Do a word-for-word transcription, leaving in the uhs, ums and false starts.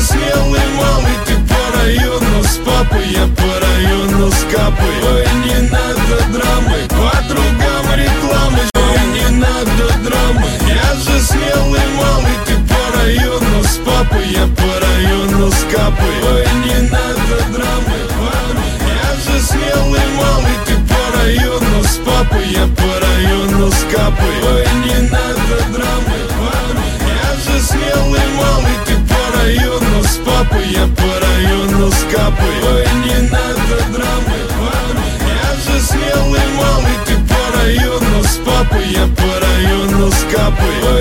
смелый малый, ты по району с папой, я по району с капой. Ой, не надо драмы, подругам рекламы. Ой, не надо драмы, я же смелый малый, ты по району с папой, я по району с капой. Ой, не надо драмы, подруга, я же смелый малый, ты по району с папой, я по району с капой. Ой, не надо драмы, подруга, я же смелый малый, ты по району с папой, я по району с капой. Ой, не надо драмы, подруга, я же смелый малый, ты по району с папой, я по району с капой. Ой,